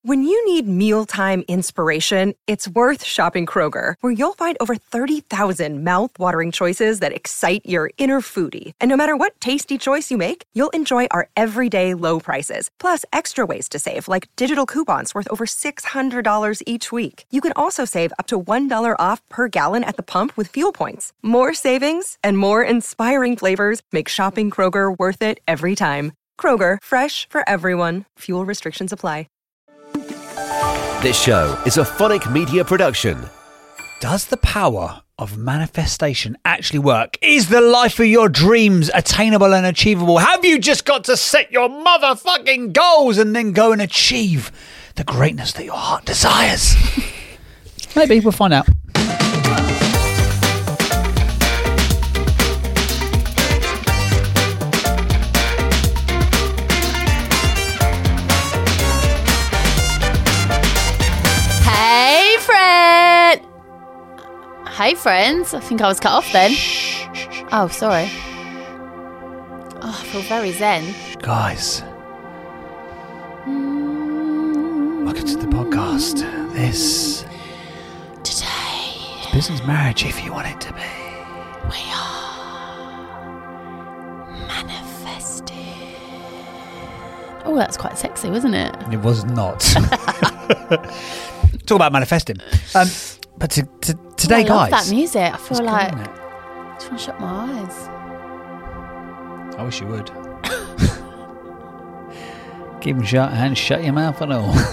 When you need mealtime inspiration, it's worth shopping Kroger, where you'll find over 30,000 mouth-watering choices that excite your inner foodie. And no matter what tasty choice you make, you'll enjoy our everyday low prices, plus extra ways to save, like digital coupons worth over $600 each week. You can also save up to $1 off per gallon at the pump with fuel points. More savings and more inspiring flavors make shopping Kroger worth it every time. Kroger, fresh for everyone. Fuel restrictions apply. This show is a Phonic Media production. Does the power of manifestation actually work? Is the life of your dreams attainable and achievable? Have you just got to set your motherfucking goals and then go and achieve the greatness that your heart desires? Maybe, we'll find out. Hey friends, I think I was cut off then. Oh, sorry. Oh, I feel very zen. Guys, welcome to the podcast. This Today is business marriage if you want it to be. we are manifesting. Oh, that's quite sexy, wasn't it? It was not. Talk about manifesting. But today, I love guys. that music. I feel It's like good, isn't it? I just want to shut my eyes. I wish you would. Keep them shut and shut your mouth and all.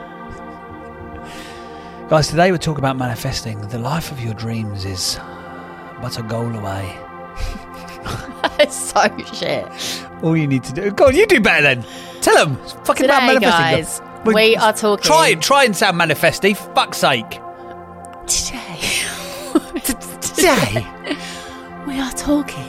Guys, today we're talking about manifesting. The life of your dreams is but a goal away. It's so shit. All you need to do... Go on, you do better then. Tell them. It's fucking about Today, manifesting. guys, we are talking... Try and sound manifesty, for fuck's sake. Today, we are talking.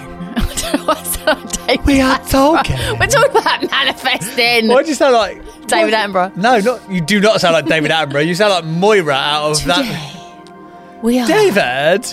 We are talking. We're talking about manifesting. Why do you sound like David Attenborough? No, you do not sound like David Attenborough. You sound like Moira out of Today, that. we are David.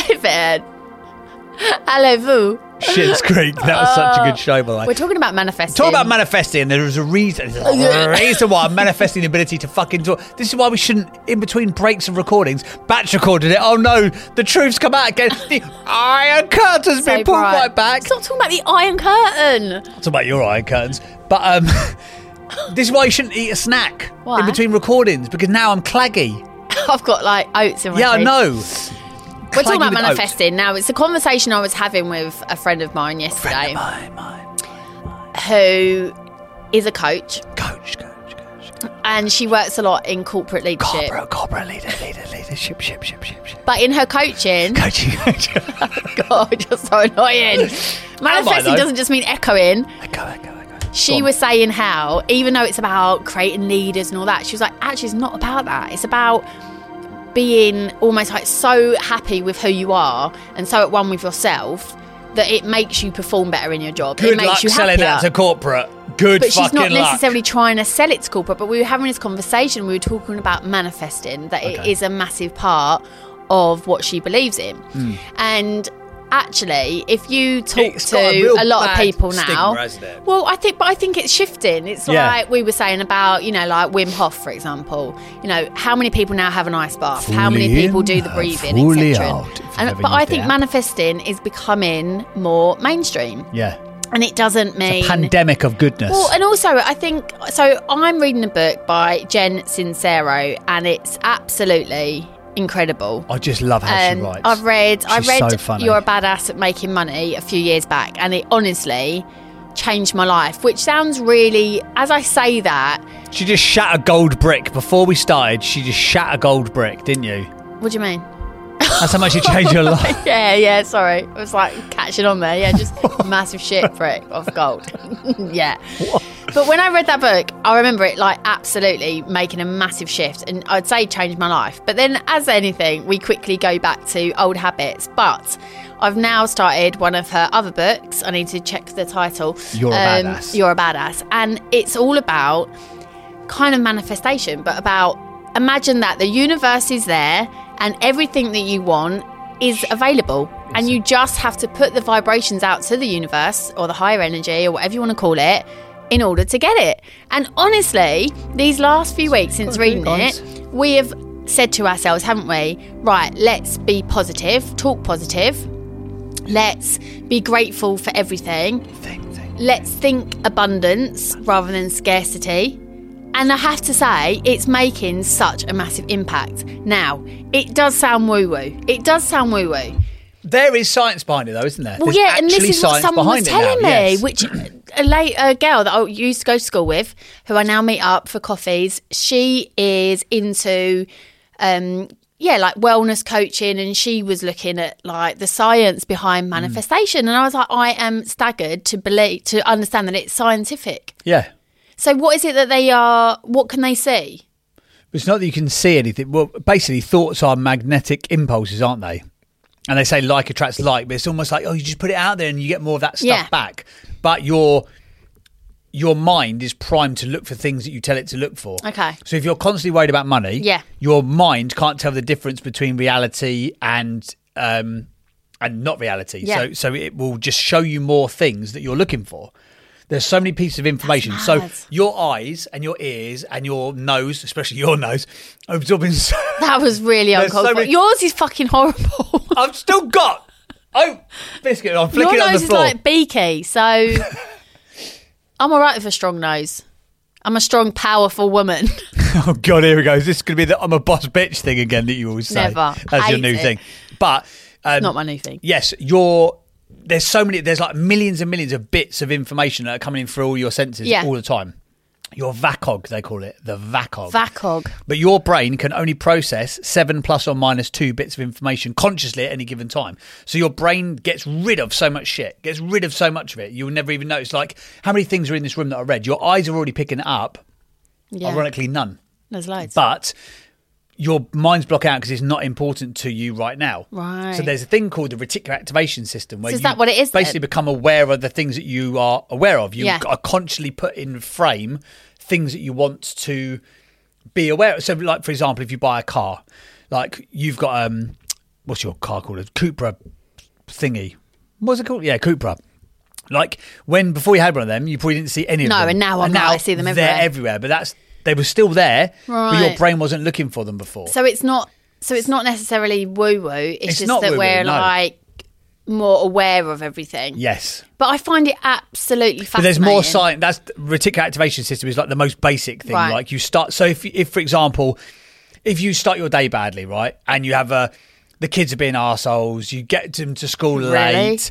Allez-vous? Schitt's Creek. That was such a good show, by the way. We're talking about manifesting. Talk about manifesting. There is a reason. There's a reason why I'm manifesting the ability to fucking talk. This is why we shouldn't, in between breaks of recordings, batch recorded it. Oh no, the truth's come out again. The Iron Curtain's been pulled right back. Stop talking about the Iron Curtain. I'm talking about your Iron Curtains. But this is why you shouldn't eat a snack Why? in between recordings, because now I'm claggy. I've got like oats in my Yeah, I teeth. know. We're talking Claggy about with manifesting. Now, it's a conversation I was having with a friend of mine yesterday Mine. who is a coach. Coach. And she works a lot in corporate leadership. Corporate leadership. But in her coaching... Coaching. God, you're so annoying. Manifesting though? doesn't just mean echoing. Echo. She was saying how, even though it's about creating leaders and all that, she was like, actually, it's not about that. It's about being almost like so happy with who you are and so at one with yourself that it makes you perform better in your job. Good it makes luck you selling happier. that to corporate. Good But she's fucking not luck. necessarily trying to sell it to corporate, but we were having this conversation. We were talking about manifesting, that it is a massive part of what she believes in. And actually, if you talk It's got a to real a lot of bad people stigma, now, hasn't it? well, I think it's shifting. It's Yeah. like we were saying about, like Wim Hof, for example. How many people now have an ice bath? How many Fully people in, do the breathing, fully etc. out, if you've ever But I used think the app. manifesting is becoming more mainstream, Yeah. and it doesn't mean Pandemic of goodness. well, and also, I think so. I'm reading a book by Jen Sincero, and it's absolutely incredible. I just love how she writes. I read so funny. You're a Badass at Making Money a few years back, and it honestly changed my life. Which sounds really, as I say that, She just shat a gold brick. Before we started, she just shat a gold brick, didn't you? what do you mean? That's how much it changed your life. Yeah, sorry. I was like catching on there. Yeah, just massive shit brick of gold. Yeah. But when I read that book, I remember it like absolutely making a massive shift, and I'd say changed my life. But then, as anything, we quickly go back to old habits. But I've now started one of her other books. I need to check the title. You're a Badass. You're a Badass. And it's all about kind of manifestation, but about imagine that the universe is there and everything that you want is available, and you just have to put the vibrations out to the universe or the higher energy or whatever you want to call it in order to get it. And honestly, these last few weeks since reading it, we have said to ourselves, haven't we? Right, let's be positive, talk positive. Let's be grateful for everything. Let's think abundance rather than scarcity. And I have to say, it's making such a massive impact. Now, it does sound woo-woo. It does sound woo-woo. There is science behind it, though, isn't there? Well, There's yeah, and this is what someone was telling me, yes. which a girl that I used to go to school with, who I now meet up for coffees, she is into, like wellness coaching, and she was looking at like the science behind manifestation, and I was like, I am staggered to understand that it's scientific. Yeah. So what is it that they are? What can they see? It's not that you can see anything. Well, basically, thoughts are magnetic impulses, aren't they? And they say like attracts like, but it's almost like, oh, you just put it out there and you get more of that stuff back. But your mind is primed to look for things that you tell it to look for. Okay. So if you're constantly worried about money, your mind can't tell the difference between reality and not reality. Yeah. So it will just show you more things that you're looking for. There's so many pieces of information. So your eyes and your ears and your nose, especially your nose, are absorbing. That was really uncomfortable. Yours is fucking horrible. I've still got. Oh, biscuit! I'm flicking it on the floor. Your nose is like beaky, so I'm all right with a strong nose. I'm a strong, powerful woman. Oh God, here we go. Is this going to be the "I'm a boss bitch" thing again that you always say? Never. That's your new thing. But not my new thing. Yes, there's like millions and millions of bits of information that are coming in through all your senses all the time. Your VACOG, they call it, the VACOG. VACOG. But your brain can only process 7 plus or minus 2 bits of information consciously at any given time. So your brain gets rid of so much shit, gets rid of so much of it. You'll never even notice, like, how many things are in this room that are red? Your eyes are already picking it up. Yeah. Ironically, none. There's loads. But your mind's blocked out because it's not important to you right now. Right. So there's a thing called the reticular activation system where is that what it is basically become aware of the things that you are aware of. You are consciously put in frame things that you want to be aware of. So like, for example, if you buy a car, like you've got, what's your car called? A Cupra thingy. What's it called? Yeah, Cupra. Like before you had one of them, you probably didn't see any of them. No, and now I see them everywhere. They're everywhere, but they were still there, right. But your brain wasn't looking for them before. So it's not necessarily woo-woo. It's just that we're like more aware of everything. Yes. But I find it absolutely fascinating. But there's more science. That's reticular activation system is like the most basic thing. Right. Like you start. So if for example, if you start your day badly, right, and you have the kids are being arseholes, you get them to school late,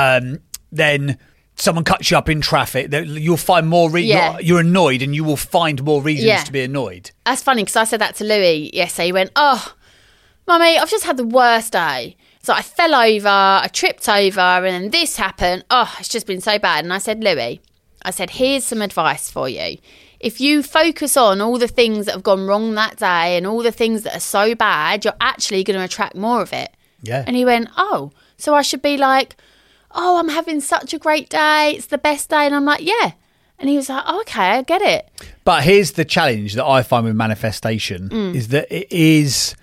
then someone cuts you up in traffic, you'll find more you're annoyed and you will find more reasons to be annoyed. That's funny because I said that to Louis yesterday. He went, oh, Mummy, I've just had the worst day. So I fell over, I tripped over, and then this happened. Oh, it's just been so bad. And I said, Louis, here's some advice for you. If you focus on all the things that have gone wrong that day and all the things that are so bad, you're actually going to attract more of it. Yeah. And he went, oh, so I should be like, oh, I'm having such a great day. It's the best day. And I'm like, yeah. And he was like, oh, okay, I get it. But here's the challenge that I find with manifestation is that it is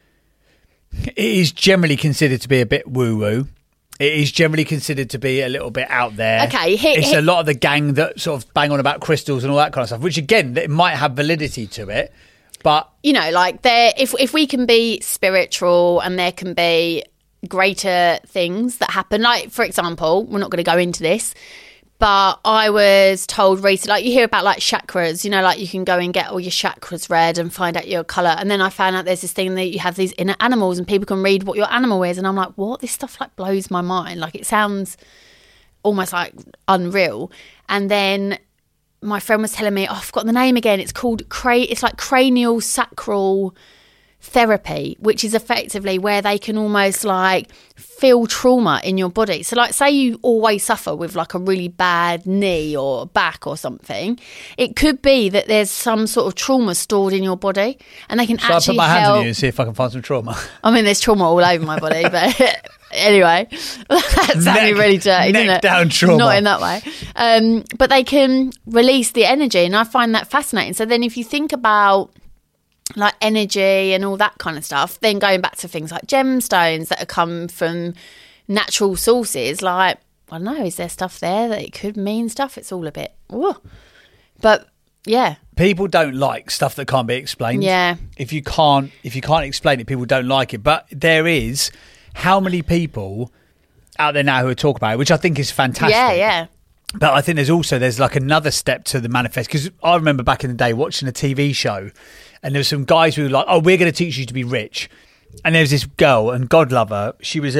generally considered to be a bit woo-woo. It is generally considered to be a little bit out there. Okay. It's a lot of the gang that sort of bang on about crystals and all that kind of stuff, which again, it might have validity to it. But, you know, like if we can be spiritual and there can be greater things that happen, like, for example, we're not going to go into this, but I was told recently, like you hear about like chakras, you know, like you can go and get all your chakras read and find out your colour. And then I found out there's this thing that you have these inner animals and people can read what your animal is. And I'm like, what? This stuff like blows my mind. Like it sounds almost like unreal. And then my friend was telling me, oh, I've forgotten the name again. It's called it's like cranial sacral therapy, which is effectively where they can almost like feel trauma in your body. So like say you always suffer with like a really bad knee or back or something, it could be that there's some sort of trauma stored in your body and they can actually help. I put my hands on you and see if I can find some trauma? I mean, there's trauma all over my body, but anyway, that sounded really dirty, didn't it? Down trauma. Not in that way. But they can release the energy and I find that fascinating. So then if you think about like energy and all that kind of stuff, then going back to things like gemstones that have come from natural sources, like I don't know, is there stuff there that it could mean stuff? It's all a bit, ooh. But yeah. People don't like stuff that can't be explained. Yeah. If you can't explain it, people don't like it. But there is how many people out there now who are talking about it, which I think is fantastic. Yeah. But I think there's like another step to the manifest, because I remember back in the day watching a TV show, and there were some guys who were like, "Oh, we're going to teach you to be rich," and there was this girl, and God love her, she was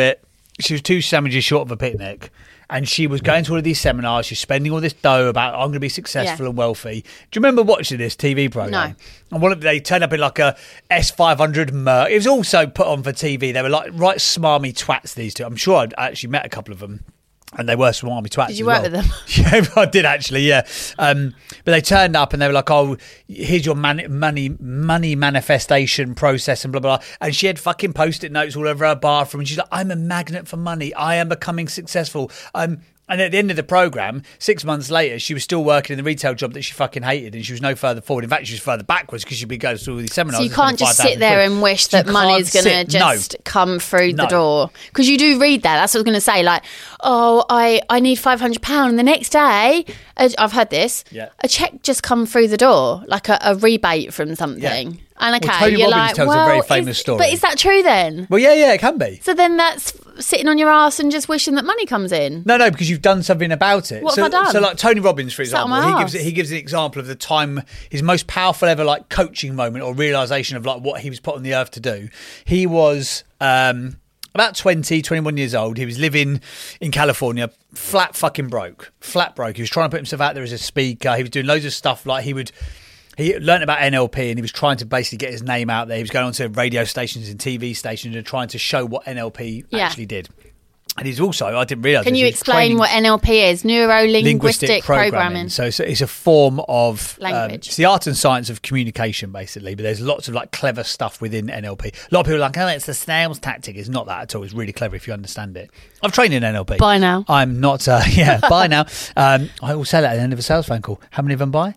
2 sandwiches short of a picnic, and she was going to all of these seminars. She's spending all this dough about, I'm going to be successful and wealthy. Do you remember watching this TV program? No. And they turned up in like a S500 Merc. It was also put on for TV. They were like right smarmy twats, these two. I'm sure I'd actually met a couple of them. And they were smarmy twats. Did you work with them? Yeah, I did actually, yeah. But they turned up and they were like, "Oh, here's your money manifestation process and blah, blah, blah." And she had fucking Post-it notes all over her bathroom. And she's like, "I'm a magnet for money. I am becoming successful." And at the end of the programme, 6 months later, she was still working in the retail job that she fucking hated, and she was no further forward. In fact, she was further backwards because she'd be going through all these seminars. So you can't just sit there and wish that money's going to just come through the door. Because you do read that. That's what I was going to say. Like, "Oh, I need £500. And the next day," I've heard this, a cheque just come through the door, like a rebate from something. Yeah. And okay, Tony you're Robbins like, tells a very famous story. But is that true then? Well, yeah, it can be. So then that's sitting on your ass and just wishing that money comes in. No, because you've done something about it. What have I done? So like Tony Robbins, for example, he gives an example of the time, his most powerful ever like coaching moment or realisation of like what he was put on the earth to do. He was about 20, 21 years old. He was living in California, flat broke. He was trying to put himself out there as a speaker. He was doing loads of stuff like he learned about NLP, and he was trying to basically get his name out there. He was going on to radio stations and TV stations and trying to show what NLP actually did. And he's also, I didn't realise. Can you explain what NLP is? Neuro-linguistic programming. So it's a form of language. It's the art and science of communication, basically. But there's lots of like clever stuff within NLP. A lot of people are like, "Oh, it's the snail's tactic." It's not that at all. It's really clever if you understand it. I've trained in NLP. Bye now. I'm not. Bye now. I will say that at the end of a sales phone call. How many of them buy?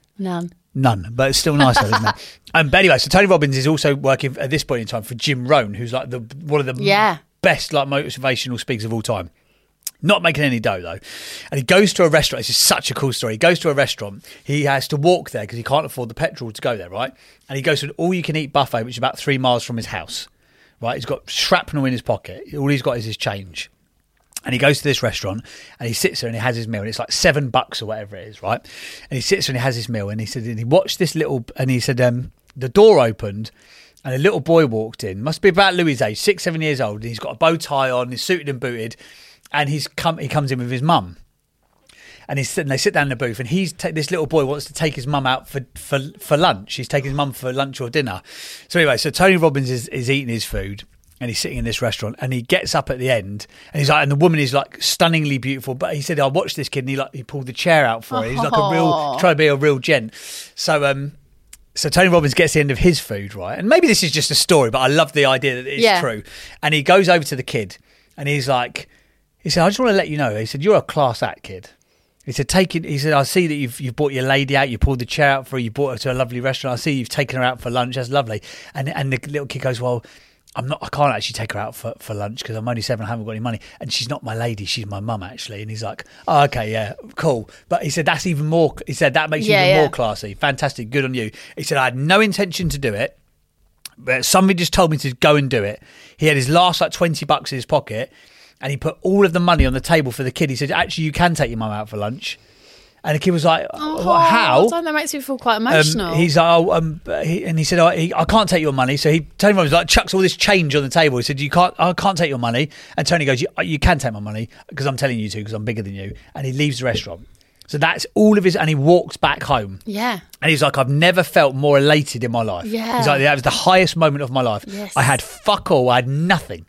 None, but it's still nice, isn't it? But anyway, so Tony Robbins is also working at this point in time for Jim Rohn, who's like one of the best like motivational speakers of all time. Not making any dough though. And he goes to a restaurant. This is such a cool story. He goes to a restaurant. He has to walk there because he can't afford the petrol to go there, right? And he goes to an all-you-can-eat buffet, which is about 3 miles from his house, right? He's got shrapnel in his pocket. All he's got is his change. And he goes to this restaurant and he sits there and he has his meal, and it's like $7 or whatever it is, right? And he sits there and he has his meal, and he said, and he watched this little, and he said, the door opened and a little boy walked in, must be about Louis' age, 6, 7 years old, and he's got a bow tie on, he's suited and booted, and he comes in with his mum. And they sit down in the booth, and this little boy wants to take his mum out for lunch. He's taking his mum for lunch or dinner. So anyway, so Tony Robbins is eating his food, and he's sitting in this restaurant, and he gets up at the end, and he's like, and the woman is like stunningly beautiful. But he said, "I watched this kid," and he pulled the chair out for her. He's like trying to be a real gent. So Tony Robbins gets the end of his food, right? And maybe this is just a story, but I love the idea that it's true. And he goes over to the kid, and he said, "I just want to let you know." He said, "You're a class act, kid." He said, He said, "I see that you've brought your lady out. You pulled the chair out for her. You brought her to a lovely restaurant. I see you've taken her out for lunch. That's lovely." And the little kid goes, "Well, I can't actually take her out for lunch because I'm only 7. I haven't got any money. And she's not my lady. She's my mum, actually." And he's like, "Oh, okay, yeah, cool." But he said, "That's even more," he said, "that makes you even more classy. Fantastic. Good on you." He said, "I had no intention to do it, but somebody just told me to go and do it." He had his last like $20 in his pocket, and he put all of the money on the table for the kid. He said, "Actually, you can take your mum out for lunch." And the kid was like, "How?" That makes me feel quite emotional. He's like, and he said, "I can't take your money." So Tony Robbins like chucks all this change on the table. He said, I can't take your money." And Tony goes, you can take my money because I'm telling you to, because I'm bigger than you." And he leaves the restaurant. So that's all of his, and he walks back home. Yeah. And he's like, "I've never felt more elated in my life." Yeah. He's like, "That was the highest moment of my life." Yes. I had fuck all. I had nothing.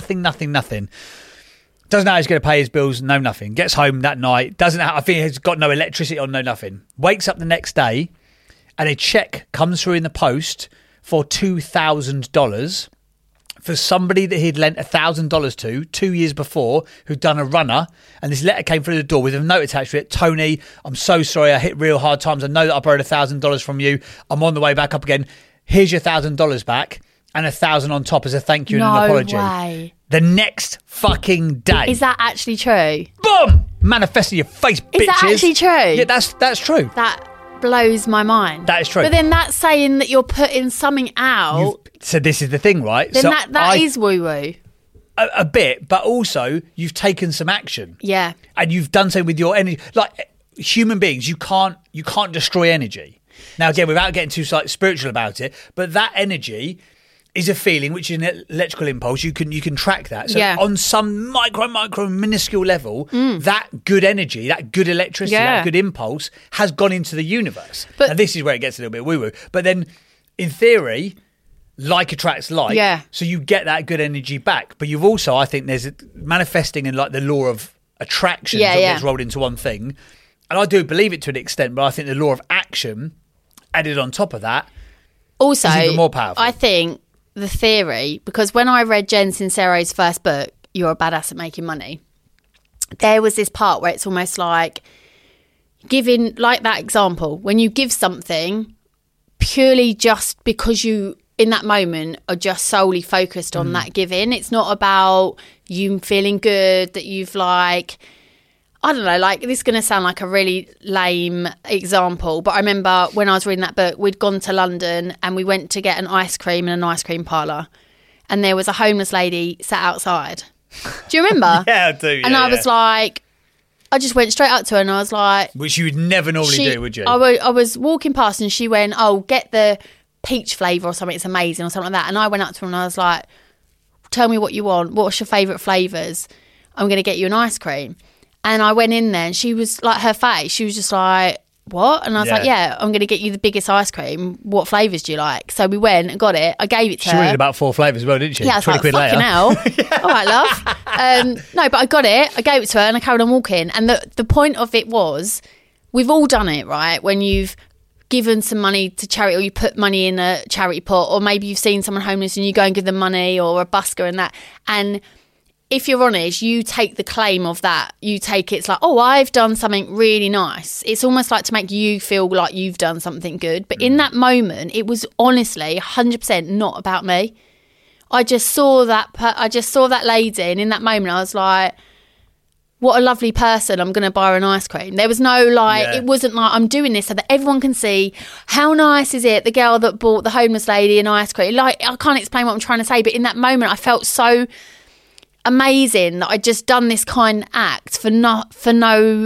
Doesn't know how he's going to pay his bills, no nothing. Gets home that night, I think he's got no electricity on, no nothing. Wakes up the next day, and a cheque comes through in the post for $2,000 for somebody that he'd lent $1,000 to 2 years before, who'd done a runner. And this letter came through the door with a note attached to it. "Tony, I'm so sorry. I hit real hard times. I know that I borrowed $1,000 from you. I'm on the way back up again. Here's your $1,000 back. and 1,000 on top as a thank you and No an apology. way. The next fucking day. Is that actually true? Boom! Manifest in your face, bitches. Is that actually true? Yeah, that's true. That blows my mind. That is true. But then that's saying that you're putting something out. So this is the thing, right? Then so that is woo-woo. a bit, but also you've taken some action. Yeah. And you've done so with your energy. Like human beings, you can't destroy energy. Now, again, without getting too spiritual about it, but that energy is a feeling, which is an electrical impulse. You can track that. So on some micro minuscule level, that good energy, that good electricity, that good impulse has gone into the universe. But and this is where it gets a little bit woo-woo. But then, in theory, like attracts like. Yeah. So you get that good energy back. But you've also, I think, there's manifesting in like the law of attraction that gets rolled into one thing. And I do believe it to an extent, but I think the law of action added on top of that also is even more powerful. I think the theory, because when I read Jen Sincero's first book, You're a Badass at Making Money, there was this part where it's almost like giving, like that example, when you give something purely just because you in that moment are just solely focused on that giving. It's not about you feeling good that you've like, I don't know, like this is going to sound like a really lame example, but I remember when I was reading that book, we'd gone to London and we went to get an ice cream in an ice cream parlour, and there was a homeless lady sat outside. Do you remember? Yeah, I do. And I was like, I just went straight up to her and I was like... Which you would never normally do, would you? I was walking past and she went, oh, get the peach flavour or something, it's amazing, or something like that. And I went up to her and I was like, tell me what you want. What's your favourite flavours? I'm going to get you an ice cream. And I went in there and she was like, her face, she was just like, what? And I was like, yeah, I'm going to get you the biggest ice cream. What flavours do you like? So we went and got it. I gave it to her. She wanted about 4 flavours as well, didn't she? Yeah, I was 20 like, quid fucking later. hell. All right, love. No, but I got it. I gave it to her and I carried on walking. And the point of it was, we've all done it, right? When you've given some money to charity, or you put money in a charity pot, or maybe you've seen someone homeless and you go and give them money, or a busker and that. And if you're honest, you take the claim of that. You take it's like, oh, I've done something really nice. It's almost like to make you feel like you've done something good. But in that moment, it was honestly 100% not about me. I just saw that lady, and in that moment, I was like, what a lovely person. I'm going to buy her an ice cream. There was no it wasn't like I'm doing this so that everyone can see how nice is it, the girl that bought the homeless lady an ice cream. Like, I can't explain what I'm trying to say, but in that moment, I felt so amazing that I'd just done this kind act for nothing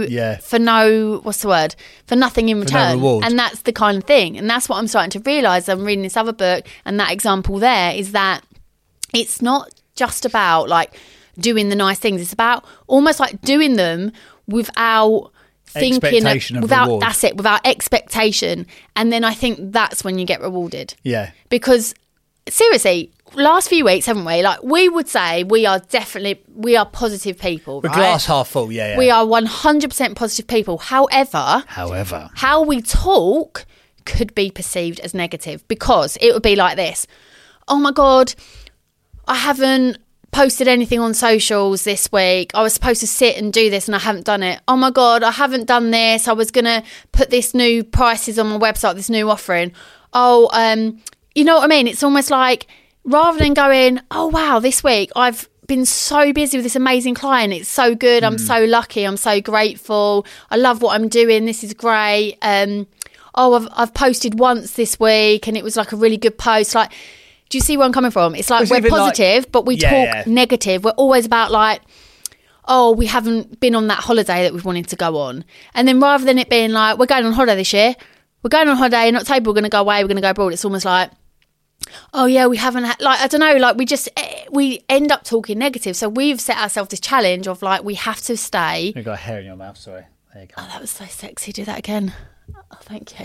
in return. reward. And that's the kind of thing. And that's what I'm starting to realise. I'm reading this other book, and that example there is that it's not just about like doing the nice things. It's about almost like doing them without thinking, reward. That's it, without expectation. And then I think that's when you get rewarded. Yeah. Because seriously, last few weeks, haven't we? Like, we would say we are positive people. We're right? glass half full, yeah. We are 100% positive people. However, how we talk could be perceived as negative, because it would be like this. Oh my God, I haven't posted anything on socials this week. I was supposed to sit and do this and I haven't done it. Oh my God, I haven't done this. I was going to put this new prices on my website, this new offering. You know what I mean? It's almost like, rather than going, oh wow, this week I've been so busy with this amazing client. It's so good. I'm so lucky. I'm so grateful. I love what I'm doing. This is great. I've posted once this week and it was like a really good post. Like, do you see where I'm coming from? It's like we're positive, but we talk negative. We're always about like, oh, we haven't been on that holiday that we've wanted to go on. And then rather than it being like, we're going on holiday this year, we're going on holiday in October, we're going to go away, we're going to go abroad. It's almost like, oh yeah, we haven't had, like, I don't know, like we end up talking negative. So we've set ourselves this challenge of like, we have to stay. You've got hair in your mouth, sorry. There you go. Oh, that was so sexy. Do that again. Oh, thank you.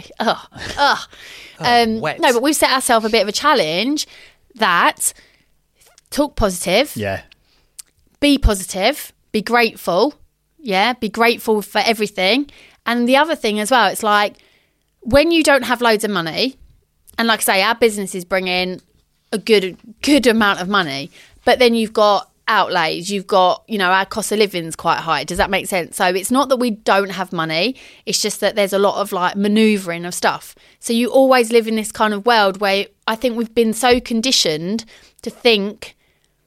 Wet. No, but we've set ourselves a bit of a challenge that talk positive. Yeah. Be positive. Be grateful. Yeah. Be grateful for everything. And the other thing as well, it's like when you don't have loads of money, and like I say, our business is bringing a good amount of money, but then you've got outlays, you've got, our cost of living's quite high. Does that make sense? So it's not that we don't have money, it's just that there's a lot of like manoeuvring of stuff. So you always live in this kind of world where I think we've been so conditioned to think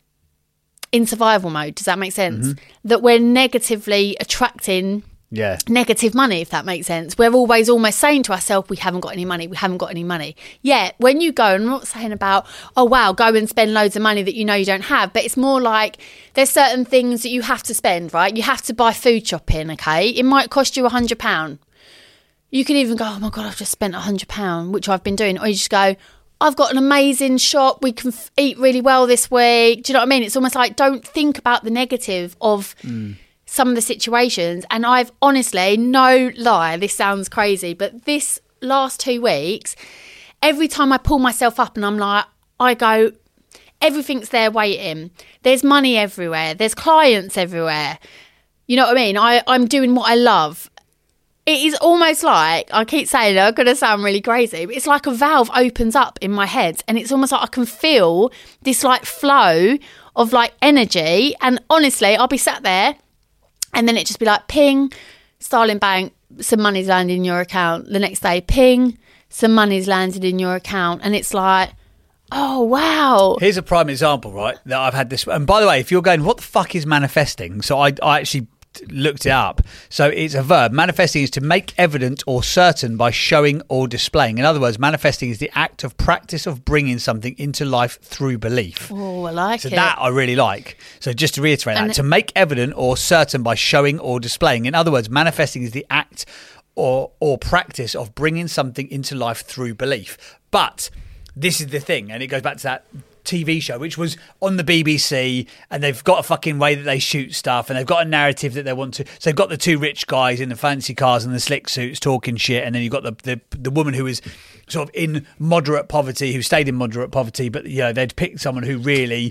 in survival mode. Does that make sense? That we're negatively attracting negative money, if that makes sense. We're always almost saying to ourselves, we haven't got any money. Yet when you go, and I'm not saying about, oh wow, go and spend loads of money that you know you don't have, but it's more like there's certain things that you have to spend, right? You have to buy food shopping, okay? It might cost you £100. You could even go, oh my God, I've just spent £100, which I've been doing. Or you just go, I've got an amazing shop, we can eat really well this week. Do you know what I mean? It's almost like, don't think about the negative of some of the situations. And I've honestly, no lie, this sounds crazy, but this last 2 weeks, every time I pull myself up and I'm like, I go, everything's there waiting. There's money everywhere. There's clients everywhere. You know what I mean? I'm doing what I love. It is almost like, I keep saying it, I'm going to sound really crazy, but it's like a valve opens up in my head and it's almost like I can feel this like flow of like energy. And honestly, I'll be sat there and then it just be like, ping, Starling Bank, some money's landed in your account. The next day, ping, some money's landed in your account. And it's like, oh, wow. Here's a prime example, right, that I've had this. And by the way, if you're going, what the fuck is manifesting? So I actually looked it up. So it's a verb. Manifesting is to make evident or certain by showing or displaying. In other words, manifesting is the act of practice of bringing something into life through belief. Oh, I like it. So that I really like. So just to reiterate that, to make evident or certain by showing or displaying. In other words, manifesting is the act or practice of bringing something into life through belief. But this is the thing, and it goes back to that TV show, which was on the BBC, and they've got a fucking way that they shoot stuff, and they've got a narrative that they want to. So they've got the two rich guys in the fancy cars and the slick suits talking shit, and then you've got the woman who is sort of in moderate poverty, who stayed in moderate poverty, but they'd picked someone who really,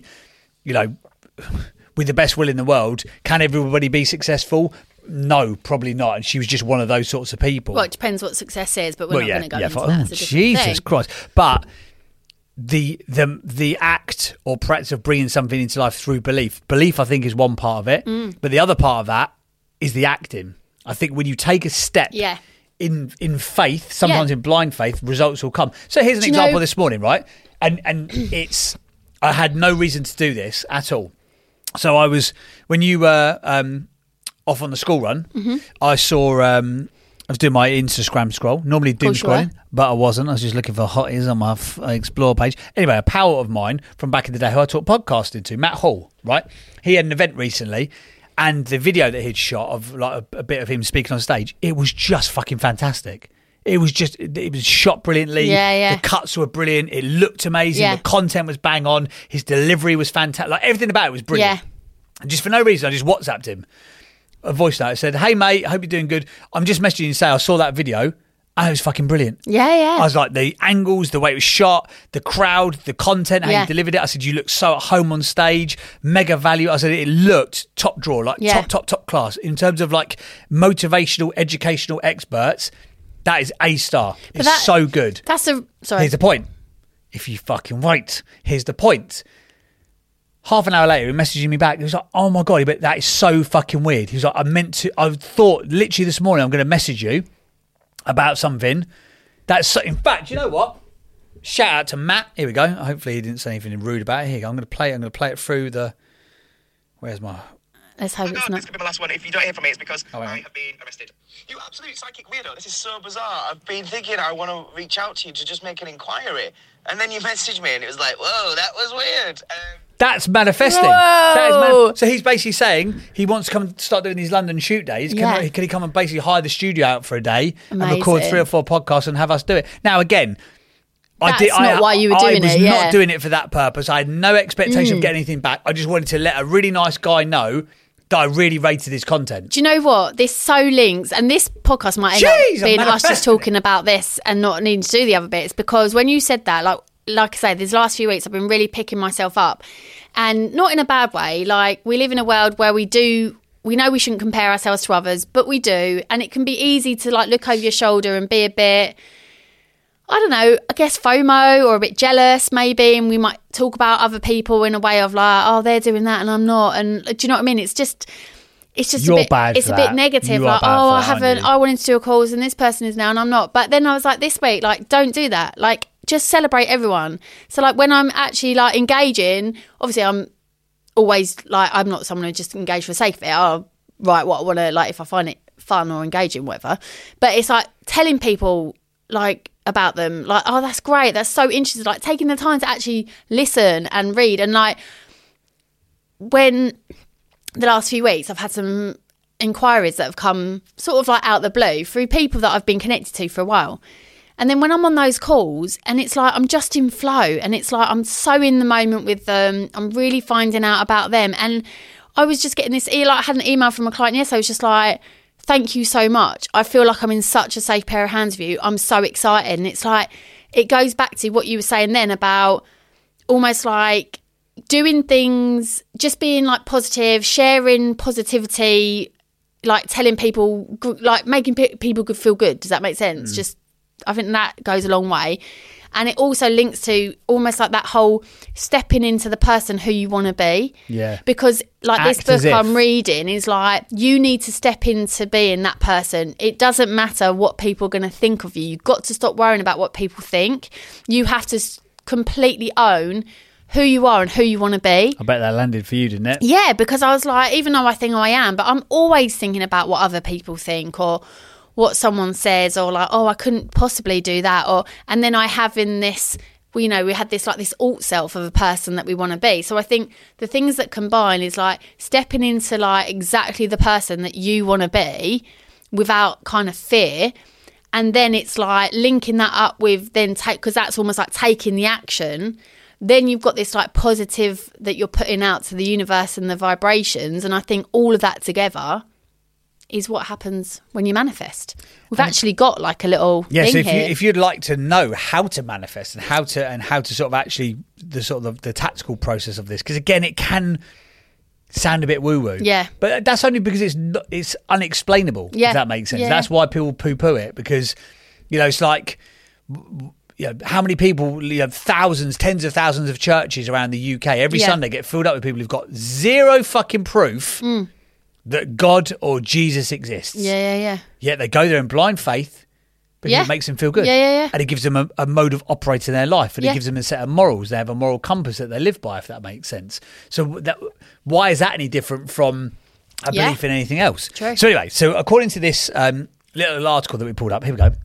with the best will in the world, can everybody be successful? No, probably not. And she was just one of those sorts of people. Well, it depends what success is, but we're not going to go into that. It's a different Jesus thing. Christ! But the act or practice of bringing something into life through belief. Belief, I think, is one part of it, but the other part of that is the acting. I think when you take a step in faith, sometimes in blind faith, results will come. So here's an example this morning, right? And it's, I had no reason to do this at all. So I was, when you were off on the school run, I saw. I was doing my Instagram scroll, normally doom scrolling, but I wasn't. I was just looking for hotties on my Explore page. Anyway, a pal of mine from back in the day who I taught podcasting to, Matt Hall, right? He had an event recently, and the video that he'd shot of like a bit of him speaking on stage, it was just fucking fantastic. It was shot brilliantly. The cuts were brilliant. It looked amazing. The content was bang on. His delivery was fantastic. Like everything about it was brilliant. And just for no reason, I just WhatsApped him a voice note. It said, "Hey mate, hope you're doing good. I'm just messaging you to say I saw that video and it was fucking brilliant." I was like, the angles, the way it was shot, the crowd, the content, how you delivered it. I said, you look so at home on stage, mega value. I said, it looked top drawer, like top class in terms of like motivational, educational experts. That is A star. It's so good. Here's the point. If you fucking wait, here's the point. Half an hour later, he messaging me back. He was like, "Oh my God, but that is so fucking weird." He was like, I thought literally this morning I'm going to message you about something. That's so, in fact, you know what? Shout out to Matt. Here we go. Hopefully he didn't say anything rude about it. Here you go. I'm going to play it through the, where's my... Let's hope it's not. This could be my last one. If you don't hear from me, it's because I have been arrested. You absolute psychic weirdo. This is so bizarre. I've been thinking I want to reach out to you to just make an inquiry. And then you messaged me and it was like, whoa, that was weird. That's manifesting. So he's basically saying he wants to come start doing these London shoot days. Can he come and basically hire the studio out for a day and record 3 or 4 podcasts and have us do it? Now, again... That's not why you were doing it. I was not doing it for that purpose. I had no expectation of getting anything back. I just wanted to let a really nice guy know that I really rated his content. Do you know what? This so links, and this podcast might end up being us just talking about this and not needing to do the other bits, because when you said that, like I say, these last few weeks I've been really picking myself up, and not in a bad way. Like, we live in a world where we know we shouldn't compare ourselves to others, but we do, and it can be easy to like look over your shoulder and be a bit... I don't know, I guess FOMO or a bit jealous maybe, and we might talk about other people in a way of like, oh, they're doing that and I'm not. And do you know what I mean? It's just You're a bit bad it's for a bit that. negative. You are Like, bad oh, for I that, aren't haven't, you? I wanted to do a cause and this person is now and I'm not. But then I was like, this week, like, don't do that. Like, just celebrate everyone. So like when I'm actually like engaging, obviously I'm always like, I'm not someone who just engage for the sake of it. I'll write what I want to, like, if I find it fun or engaging, whatever. But it's like telling people like about them, like, oh, that's great, that's so interesting, like taking the time to actually listen and read. And like when the last few weeks I've had some inquiries that have come sort of like out the blue through people that I've been connected to for a while. And then when I'm on those calls and it's like I'm just in flow and it's like I'm so in the moment with them, I'm really finding out about them. And I was just getting this, like I had an email from a client yesterday, I was just like, thank you so much. I feel like I'm in such a safe pair of hands with you. I'm so excited. And it's like, it goes back to what you were saying then about almost like doing things, just being like positive, sharing positivity, like telling people, like making people feel good. Does that make sense? Just, I think that goes a long way. And it also links to almost like that whole stepping into the person who you want to be. Yeah. Because like Act this book as I'm reading is like, you need to step into being that person. It doesn't matter what people are going to think of you. You've got to stop worrying about what people think. You have to completely own who you are and who you want to be. I bet that landed for you, didn't it? Yeah, because I was like, even though I think I am, but I'm always thinking about what other people think or what someone says, or like, oh, I couldn't possibly do that. Or, and then I have in this, you know, we had this like this alt self of a person that we want to be. So I think the things that combine is like stepping into like exactly the person that you want to be without kind of fear. And then it's like linking that up with then because that's almost like taking the action. Then you've got this like positive that you're putting out to the universe and the vibrations. And I think all of that together is what happens when you manifest. We've actually got like a little thing so here. if you'd like to know how to manifest and how to sort of actually the tactical process of this, because again it can sound a bit woo woo, but that's only because it's unexplainable. If that makes sense. That's why people poo poo it, because you know it's like, you know, how many people, you know, thousands, tens of thousands of churches around the UK every Sunday get filled up with people who've got zero fucking proof that God or Jesus exists. Yet they go there in blind faith because it makes them feel good. And it gives them a mode of operating their life, and it gives them a set of morals. They have a moral compass that they live by, if that makes sense. So why is that any different from a belief in anything else? True. So anyway, so according to this little article that we pulled up, here we go.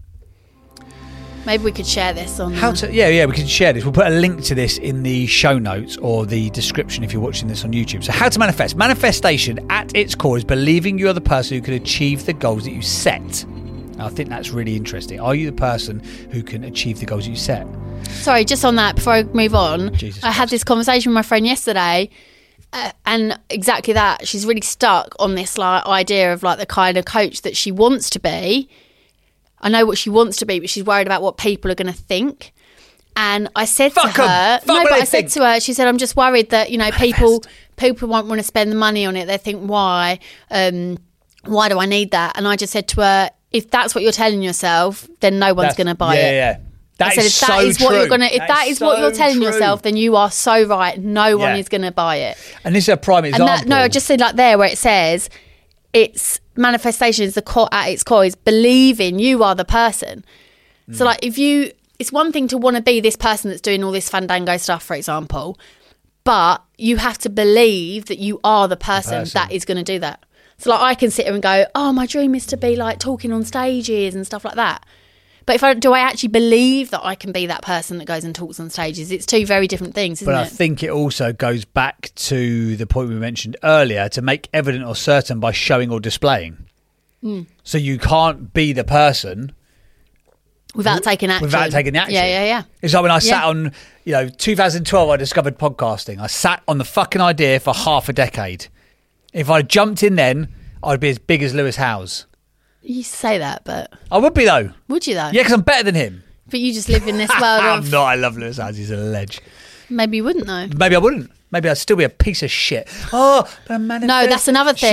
Maybe we could share this on... we can share this. We'll put a link to this in the show notes or the description if you're watching this on YouTube. So how to manifest. Manifestation at its core is believing you are the person who can achieve the goals that you set. Now, I think that's really interesting. Are you the person who can achieve the goals you set? Sorry, just on that, before I move on, I had this conversation with my friend yesterday, and exactly that. She's really stuck on this like idea of like the kind of coach that she wants to be. I know what she wants to be, but she's worried about what people are going to think. And I said to her, said to her, she said, I'm just worried that, you know, people won't want to spend the money on it. They think, why do I need that? And I just said to her, if that's what you're telling yourself, then no one's going to buy it. Yeah. That is so true. If that is what you're telling true. yourself, then you are so right. No one is going to buy it. And this is a prime example. I just said like there where it says, it's manifestation is at its core is believing you are the person. So like it's one thing to want to be this person that's doing all this fandango stuff, for example, but you have to believe that you are the person that is going to do that. So like I can sit here and go, oh, my dream is to be like talking on stages and stuff like that. But do I actually believe that I can be that person that goes and talks on stages? It's two very different things, isn't it? But I think it also goes back to the point we mentioned earlier, to make evident or certain by showing or displaying. So you can't be the person without taking action. Yeah. It's like when I sat on, 2012, I discovered podcasting. I sat on the fucking idea for half a decade. If I jumped in then, I'd be as big as Lewis Howes. You say that, but... I would be, though. Would you, though? Yeah, because I'm better than him. But you just live in this world of... I'm not. I love Lewis Howes. He's a ledge. Maybe you wouldn't, though. Maybe I wouldn't. Maybe I'd still be a piece of shit. Oh, but I'm manifesting. No, that's another thing. Shit.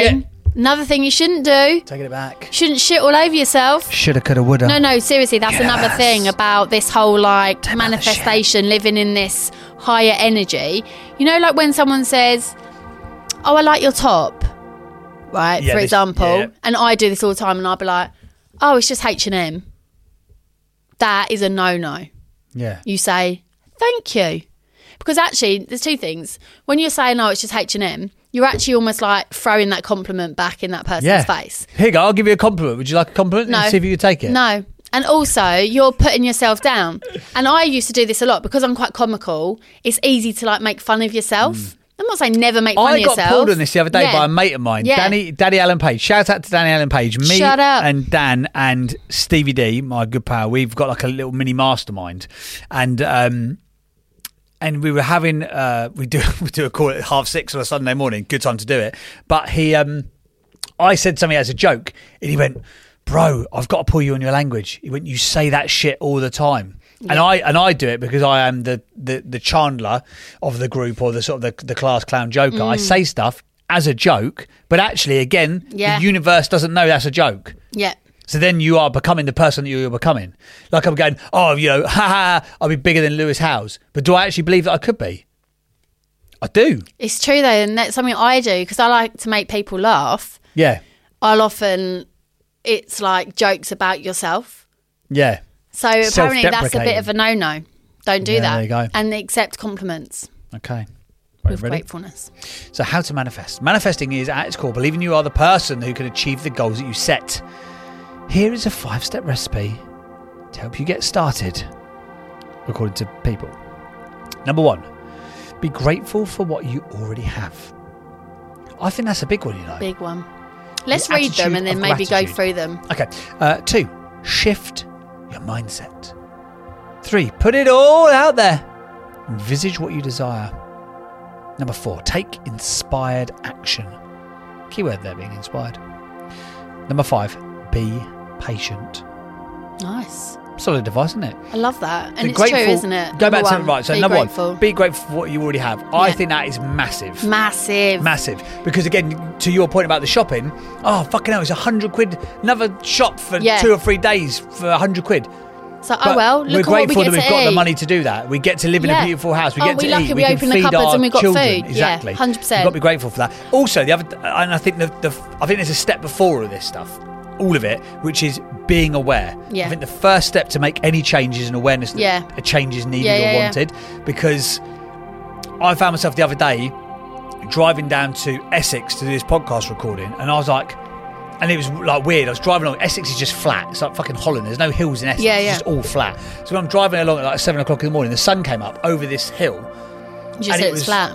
Another thing you shouldn't do. Taking it back. Shouldn't shit all over yourself. Shoulda, coulda, woulda. No, seriously, that's another thing about this whole like manifestation, living in this higher energy. You know, like when someone says, "Oh, I like your top," right? Yeah, for example, yeah. and I do this all the time, and I'll be like, "Oh, it's just H&M." That is a no-no. Yeah. You say, "Thank you," because actually, there's two things. When you're saying, "Oh, it's just H&M," you're actually almost like throwing that compliment back in that person's face. Here you go, I'll give you a compliment. Would you like a compliment? No. And see if you could take it. No. And also, you're putting yourself down. And I used to do this a lot because I'm quite comical. It's easy to like make fun of yourself. I'm not saying never make fun of yourself. I got pulled on this the other day Yeah. by a mate of mine, Yeah. Danny Allen Page. Shout out to Danny Allen Page. Me Shut up. and Dan and Stevie D, my good pal, we've got like a little mini mastermind. And we were having we do a call at 6:30 on a Sunday morning. Good time to do it. But I said something as a joke, and he went, "Bro, I've got to pull you on your language." He went, "You say that shit all the time." Yeah. And I do it because I am the Chandler of the group, or the sort of the class clown joker. I say stuff as a joke, but actually, again, the universe doesn't know that's a joke. Yeah. So then you are becoming the person that you're becoming. Like I'm going, oh, you know, I'll be bigger than Lewis Howes. But do I actually believe that I could be? I do. It's true though, and that's something I do because I like to make people laugh. Yeah. It's like jokes about yourself. Yeah. So apparently that's a bit of a no-no. Don't do that. There you go. And accept compliments Okay. with ready? gratefulness. So how to manifest? Manifesting is, at its core, believing you are the person who can achieve the goals that you set. Here is a 5-step recipe to help you get started, according to people. Number 1, be grateful for what you already have. I think that's a big one, you know. Big one. Let's The read them and then attitude maybe of go gratitude. through them. Okay. 2, shift your mindset. 3, put it all out there. Envisage what you desire. Number 4, take inspired action. Keyword there being inspired. Number 5, be patient. Nice. Solid advice, isn't it? I love that. And The it's grateful, true, isn't it? Go back to Number right. So be number grateful. 1, be grateful for what you already have. I think that is massive. Massive. Because again, to your point about the shopping, oh fucking hell, it's £100. Another shop for 2 or 3 days for £100. So, But look at we're what we grateful get that we've to got the eat. money to do that. We get to live in a beautiful house. We get to lucky eat. we can open the feed cupboards our and we've got children. food. Exactly. Yeah, 100%. You've got to be grateful for that. Also, and I think I think there's a step before all this stuff, all of it, which is being aware. Yeah. I think the first step to make any change is an awareness that a change is needed or wanted. Because I found myself the other day driving down to Essex to do this podcast recording, and I was like, and it was like weird. I was driving along. Essex is just flat. It's like fucking Holland. There's no hills in Essex. It's just all flat. So when I'm driving along at like 7 o'clock in the morning, the sun came up over this hill. You just said it was flat.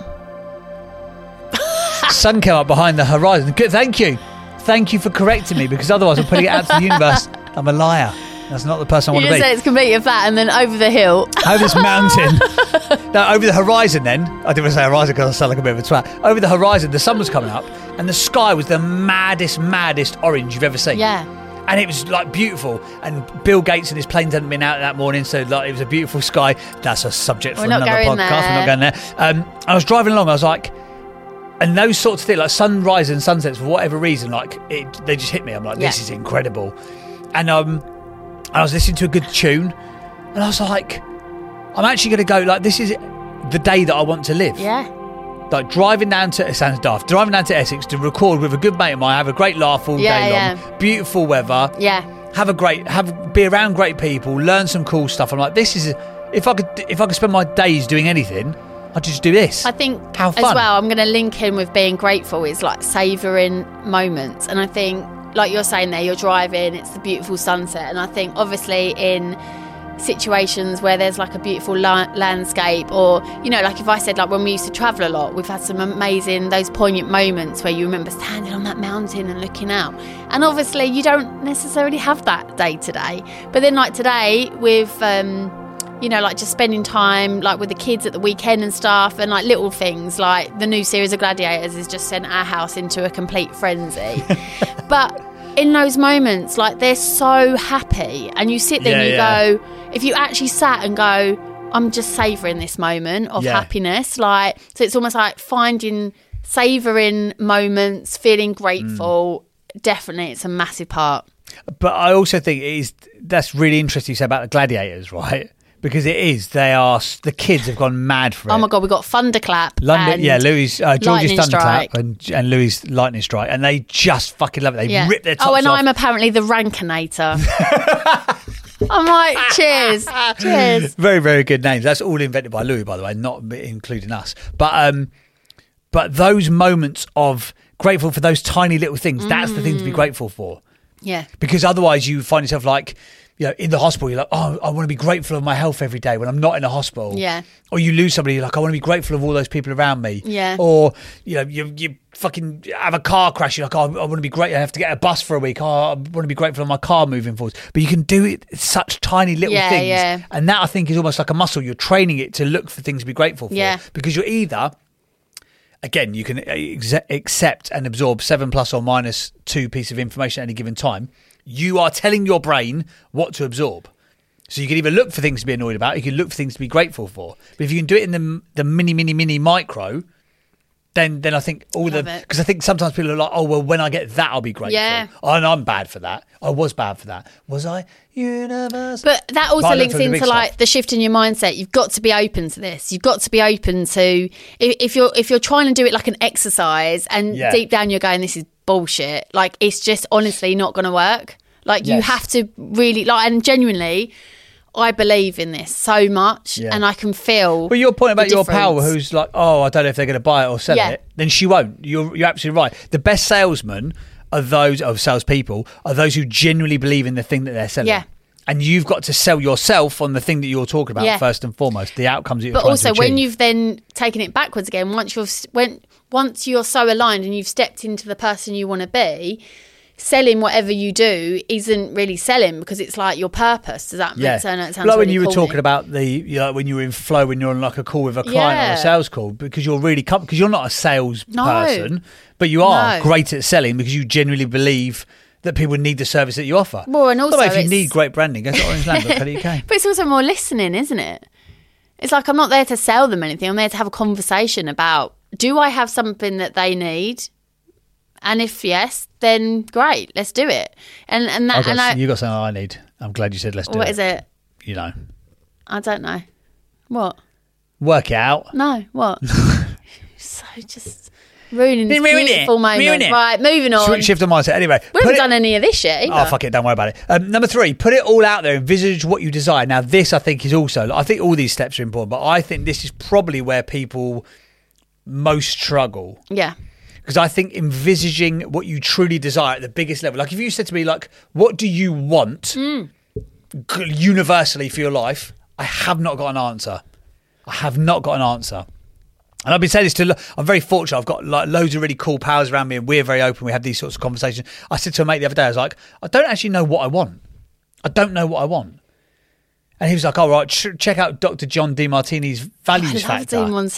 Sun came up behind the horizon. Good, thank you. Thank you for correcting me, because otherwise I'm putting it out to the universe. I'm a liar. That's not the person I want You to be. just said it's completely flat and then over the hill. Over this mountain. No, over the horizon then. I didn't want to say horizon because I sound like a bit of a twat. Over the horizon, the sun was coming up and the sky was the maddest orange you've ever seen. Yeah. And it was like beautiful. And Bill Gates and his planes hadn't been out that morning, so like it was a beautiful sky. That's a subject for We're not another going podcast. there. We're not going there. I was driving along, I was like, and those sorts of things, like sunrise and sunsets, for whatever reason, like they just hit me. I'm like, this is incredible. And I was listening to a good tune, and I was like, I'm actually going to go, like, this is the day that I want to live. Yeah. Like driving down to, it sounds daft, driving down to Essex to record with a good mate of mine, have a great laugh all day long, beautiful weather, be around great people, learn some cool stuff. I'm like, this is, if I could spend my days doing anything, I'd just do this. I think How as fun. well, I'm going to link in with being grateful is like savouring moments. And I think, like you're saying there, you're driving, it's the beautiful sunset. And I think obviously in situations where there's like a beautiful landscape, or, you know, like if I said like when we used to travel a lot, we've had some amazing, those poignant moments where you remember standing on that mountain and looking out. And obviously you don't necessarily have that day to day. But then like today with... you know, like just spending time like with the kids at the weekend and stuff, and like little things like the new series of Gladiators has just sent our house into a complete frenzy. But in those moments, like they're so happy, and you sit there and you go, if you actually sat and go, I'm just savouring this moment of happiness, like, so it's almost like finding savouring moments, feeling grateful. Definitely, it's a massive part. But I also think that's really interesting you say about the gladiators, right? Because it is. The kids have gone mad for it. Oh my God, we've got Thunderclap. London, George's Lightning Thunderclap Strike. and Louis' Lightning Strike, and they just fucking love it. They rip their tops off. Oh, and I'm apparently the Rankinator. I'm like, cheers. Very, very good names. That's all invented by Louis, by the way, not including us. But those moments of grateful for those tiny little things, that's the thing to be grateful for. Yeah. Because otherwise you find yourself like, you know, in the hospital, you're like, oh, I want to be grateful of my health every day when I'm not in a hospital. Yeah. Or you lose somebody, you're like, I want to be grateful of all those people around me. Yeah. Or, you know, you fucking have a car crash, you're like, oh, I want to be great. I have to get a bus for a week. Oh, I want to be grateful of my car moving forward. But you can do it such tiny little things. Yeah. And that, I think, is almost like a muscle. You're training it to look for things to be grateful for. Yeah. Because you're either... Again, you can accept and absorb 7 plus or minus 2 pieces of information at any given time. You are telling your brain what to absorb. So you can either look for things to be annoyed about, you can look for things to be grateful for. But if you can do it in the mini micro, then I think because I think sometimes people are like, oh, well, when I get that, I'll be grateful. Yeah. Oh, and I'm bad for that. I was bad for that. Was I? Universe. But that also links into like the shift in your mindset. You've got to be open to this. You've got to be open to if you're trying to do it like an exercise and deep down you're going, this is bullshit. Like it's just honestly not going to work. Like you have to really like, and genuinely, I believe in this so much and I can feel. But your point about your pal who's like, oh, I don't know if they're going to buy it or sell it, then she won't. You're absolutely right. The best salesmen are those of salespeople are those who genuinely believe in the thing that they're selling. Yeah. And you've got to sell yourself on the thing that you're talking about first and foremost, the outcomes that you're trying to achieve. But also when you've then taken it backwards again, once you're so aligned and you've stepped into the person you want to be, selling whatever you do isn't really selling because it's like your purpose. Does that make sense? It sounds like when really you were corny. talking about when you were in flow, when you're on like a call with a client or a sales call, because you're really because you're not a sales person, but you are great at selling because you genuinely believe that people need the service that you offer. Well, and also if you need great branding, go to orangeland.co.uk. But it's also more listening, isn't it? It's like I'm not there to sell them anything. I'm there to have a conversation about, do I have something that they need? And if yes, then great, let's do it. And you got something I need. I'm glad you said let's do it. What is it? You know. I don't know. What? Work it out. No, what? So just ruining this beautiful moment. Right, moving on. Shift of mindset. Anyway. We haven't done any of this yet either. Oh, fuck it, don't worry about it. Number 3, put it all out there. Envisage what you desire. Now, this I think is also, I think all these steps are important, but I think this is probably where people most struggle. Yeah. Because I think envisaging what you truly desire at the biggest level. Like if you said to me, like, what do you want universally for your life? I have not got an answer. And I've been saying this I'm very fortunate. I've got like loads of really cool pals around me and we're very open. We have these sorts of conversations. I said to a mate the other day, I was like, I don't actually know what I want. And he was like, all right, check out Dr. John DeMartini's Values Factor.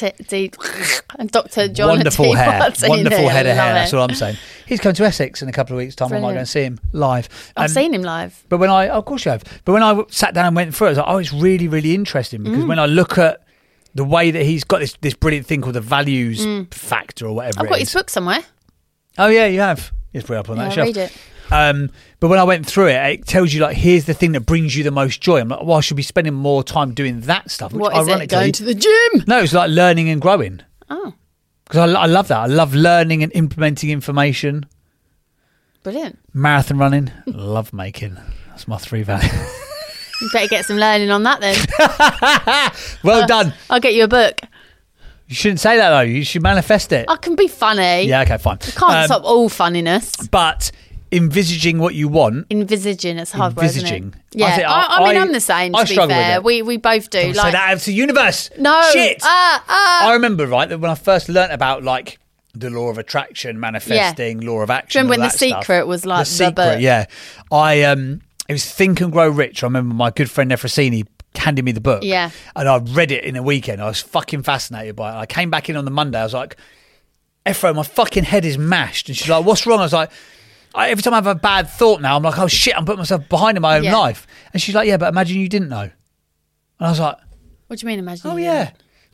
Dr. John Wonderful hair. Wonderful head of hair. It. That's all I'm saying. He's coming to Essex in a couple of weeks' time. Brilliant. I might go and see him live. I've seen him live. But of course you have. But when I sat down and went through it, I was like, oh, it's really, really interesting. Because when I look at the way that he's got this brilliant thing called the Values Factor or whatever I've got his book somewhere. Oh, yeah, you have. It's put up on that shelf. Read it. But when I went through it, it tells you like, here's the thing that brings you the most joy. I'm like, well, I should be spending more time doing that stuff. Which, what is ironically, it? Going to the gym? No, it's like learning and growing. Oh. Because I love that. I love learning and implementing information. Brilliant. Marathon running. Love making. That's my 3 values. You better get some learning on that then. Well done. I'll get you a book. You shouldn't say that though. You should manifest it. I can be funny. Yeah, okay, fine. You can't stop all funniness. But envisaging what you want. Envisaging, it's a hard word, isn't it? Yeah, I mean, I'm the same, to be fair. We both do. Say that out to the universe. No. Shit. I remember, right, that when I first learnt about, like, the law of attraction, manifesting, law of action. Do you remember when The Secret was like the book? Yeah. It was Think and Grow Rich. I remember my good friend Nefrosini handed me the book. Yeah. And I read it in a weekend. I was fucking fascinated by it. I came back in on the Monday. I was like, Ephro, my fucking head is mashed. And she's like, what's wrong? I was like, every time I have a bad thought now, I'm like, oh shit, I'm putting myself behind in my own life. And she's like, yeah, but imagine you didn't know. And I was like, what do you mean imagine? Oh, yeah.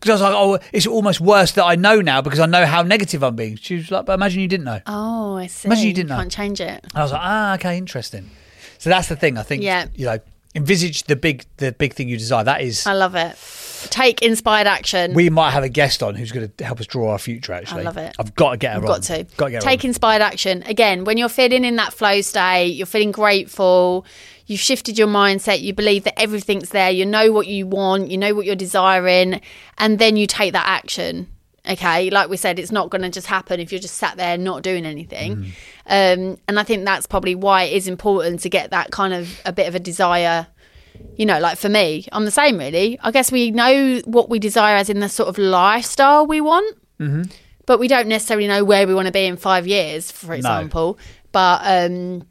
Because I was like, oh, it's almost worse that I know now because I know how negative I'm being. She was like, but imagine you didn't know. Oh, I see. Imagine you didn't know. Can't change it. And I was like, okay, interesting. So that's the thing. I think, envisage the big thing you desire. That is... I love it. Take inspired action. We might have a guest on who's going to help us draw our future, actually. I love it. I've got to get her on. Got to. Got to get her Take on. inspired action. Again, when you're feeling in that flow state, you're feeling grateful, you've shifted your mindset, you believe that everything's there, you know what you want, you know what you're desiring, and then you take that action. Okay, like we said, it's not going to just happen if you're just sat there not doing anything. And I think that's probably why it is important to get that kind of a bit of a desire. You know, like for me, I'm the same really. I guess we know what we desire as in the sort of lifestyle we want, but we don't necessarily know where we want to be in 5 years, for example. But I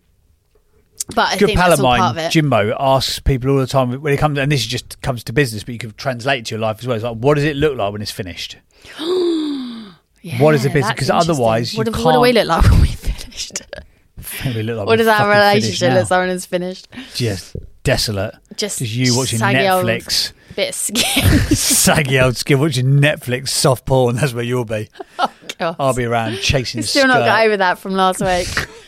think pal that's of all mine, part of it. Jimbo, asks people all the time when it comes, and this just comes to business, but you can translate it to your life as well. It's like, what does it look like when it's finished? What is the business? Because otherwise, what do we look like when we finished? We look like What we're does our fucking relationship look like when it's finished? Just desolate. Just you watching saggy Netflix. Bit of skin. Saggy old skin watching Netflix, soft porn. That's where you'll be. Oh, God. I'll be around chasing. Still not got over that from last week.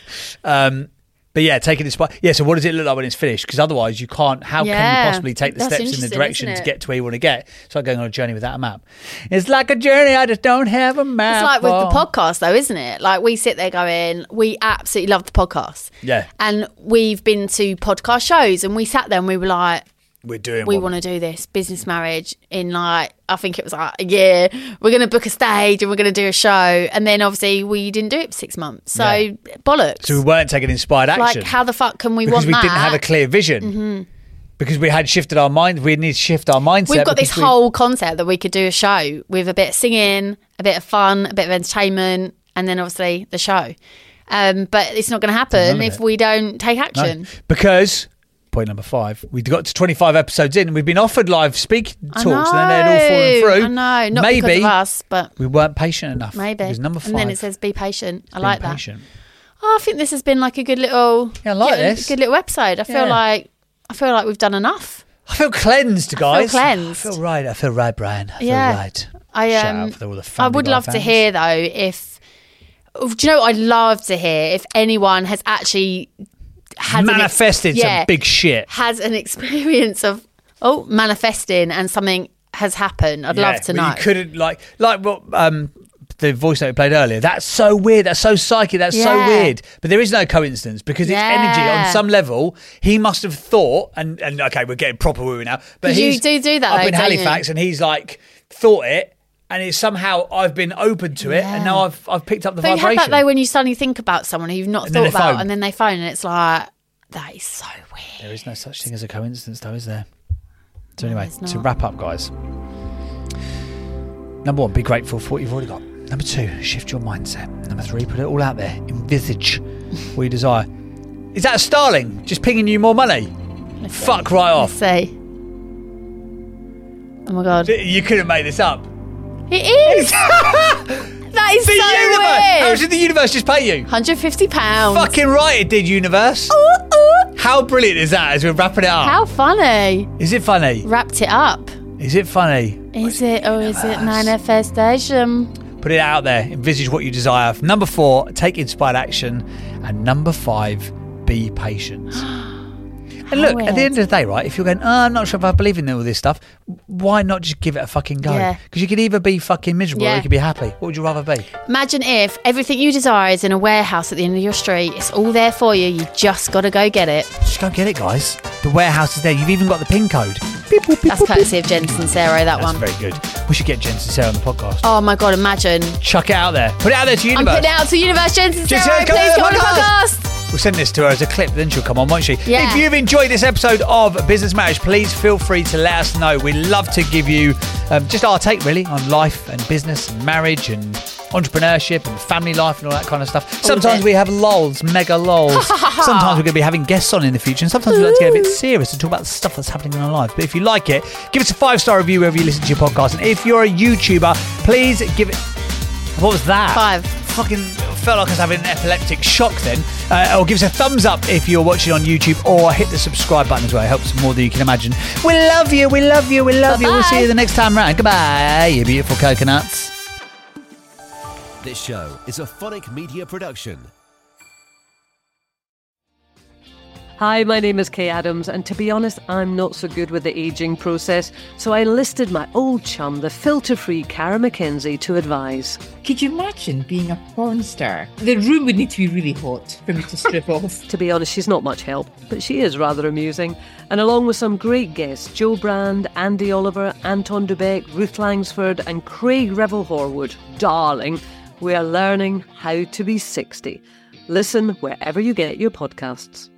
But yeah, taking this. Yeah, so what does it look like when it's finished? Because otherwise, you can't. How can you possibly take the That's steps in the direction interesting, to get to where you want to get? It's like going on a journey without a map. It's like a journey. I just don't have a map. It's like with the podcast, though, isn't it? Like we sit there going, we absolutely love the podcast. Yeah. And we've been to podcast shows, and we sat there and we were like, we want to do this business marriage in like, I think it was like a year. We're going to book a stage and we're going to do a show. And then obviously we didn't do it for 6 months. So bollocks. So we weren't taking inspired action. Like, how the fuck can we because want that? Because we didn't have a clear vision. Because we had shifted our mind. We need to shift our mindset. We've got this whole concept that we could do a show with a bit of singing, a bit of fun, a bit of entertainment, and then obviously the show. But it's not going to happen if we don't take action. No. Because... point number 5. We got to 25 episodes in and we've been offered live speak talks and then they'd all fallen through. I know, not because of us, but we weren't patient enough. Maybe. It was number 5. And then it says be patient. I like that. Patient. Oh, I think this has been like a good little this. good little episode. I feel like we've done enough. I feel cleansed, guys. I feel right. I feel right, Brian. I feel right. Shout out for all the I would love to hear though if do you know what I'd love to hear if anyone has actually manifested some big shit. Has an experience of manifesting and something has happened. I'd love to know. You couldn't like what the voice note we played earlier. That's so weird. That's so psychic. That's so weird. But there is no coincidence because it's energy on some level. He must have thought, and okay, we're getting proper woo now. But you do that up though, in Halifax, and he's like thought it. And it's somehow I've been open to it, and now I've picked up the vibration. But you have that though when you suddenly think about someone who you've not thought about, and then they phone, and it's like, that is so weird. There is no such thing as a coincidence, though, is there? So anyway, to wrap up, guys. Number 1, be grateful for what you've already got. Number 2, shift your mindset. Number 3, put it all out there. Envisage what you desire. Is that a Starling just pinging you more money? Fuck right off. Let's see. Oh my God. You couldn't make this up. It is. That is the so universe. weird. How much did the universe just pay you? £150. Fucking right it did, universe. How brilliant is that as we're wrapping it up? How funny. Is it funny? Wrapped it up. Is it funny? Is it, or is it manifestation? Put it out there. Envisage what you desire. Number 4, take inspired action. And number 5, be patient. And look, at the end of the day, right, if you're going, I'm not sure if I believe in all this stuff, why not just give it a fucking go? Because you could either be fucking miserable or you could be happy. What would you rather be? Imagine if everything you desire is in a warehouse at the end of your street. It's all there for you. You just got to go get it. Just go get it, guys. The warehouse is there. You've even got the PIN code. That's courtesy of Jen Sincero, that one. That's very good. We should get Jen Sincero on the podcast. Oh my God, imagine. Chuck it out there. Put it out there to universe. I'm putting it out to universe. Jen Sincero, please come on the podcast. We'll send this to her as a clip, then she'll come on, won't she? Yeah. If you've enjoyed this episode of Business Marriage, please feel free to let us know. We'd love to give you just our take, really, on life and business and marriage and entrepreneurship and family life and all that kind of stuff. Sometimes we have lulls, mega lulls. Sometimes we're going to be having guests on in the future, and sometimes we like to get a bit serious and talk about the stuff that's happening in our lives. But if you like it, give us a 5-star review wherever you listen to your podcast. And if you're a YouTuber, please give it... What was that? 5. Fucking felt like I was having an epileptic shock then. Or give us a thumbs up if you're watching on YouTube, or hit the subscribe button as well. It helps more than you can imagine. We love you, we love you, we love you. We'll see you the next time round. Goodbye, you beautiful coconuts. This show is a Phonic Media production. Hi, my name is Kay Adams, and to be honest, I'm not so good with the ageing process, so I enlisted my old chum, the filter-free Cara McKenzie, to advise. Could you imagine being a porn star? The room would need to be really hot for me to strip off. To be honest, she's not much help, but she is rather amusing. And along with some great guests, Joe Brand, Andy Oliver, Anton Dubeck, Ruth Langsford and Craig Revel-Horwood, darling, we are learning how to be 60. Listen wherever you get your podcasts.